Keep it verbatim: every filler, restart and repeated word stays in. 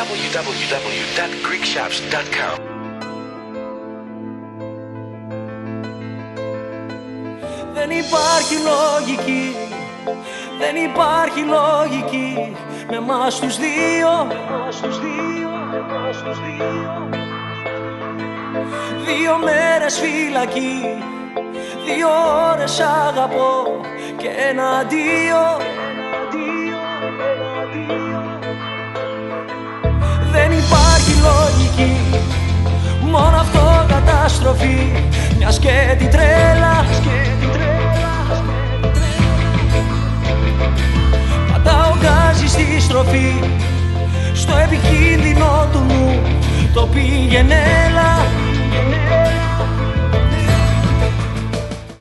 double-u double-u double-u dot greek shops dot com. Δεν υπάρχει λογική, δεν υπάρχει λογική με εμάς τους δύο, με εμάς τους δύο, με εμάς τους δύο. Δύο μέρες φυλακή, δύο ώρες αγαπώ και ένα αντίο, δεν υπάρχει λογική, μόνο αυτό καταστροφή, μιας και την τρέλα. Πατάω γκάζι στη στροφή, στο επικίνδυνο